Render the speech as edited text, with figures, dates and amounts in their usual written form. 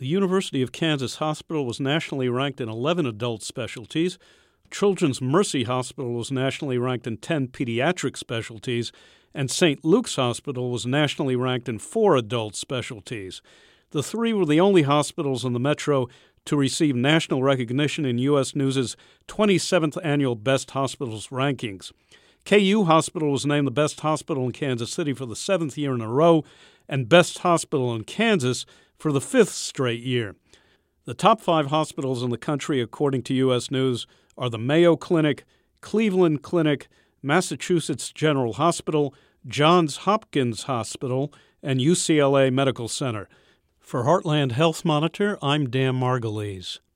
The University of Kansas Hospital was nationally ranked in 11 adult specialties. Children's Mercy Hospital was nationally ranked in 10 pediatric specialties, and St. Luke's Hospital was nationally ranked in 4 adult specialties. The three were the only hospitals in the metro to receive national recognition in U.S. News' 27th annual Best Hospitals rankings. KU Hospital was named the best hospital in Kansas City for the 7th year in a row and best hospital in Kansas for the 5th straight year. The top 5 hospitals in the country, according to U.S. News, are the Mayo Clinic, Cleveland Clinic, Massachusetts General Hospital, Johns Hopkins Hospital, and UCLA Medical Center. For Heartland Health Monitor, I'm Dan Margulies.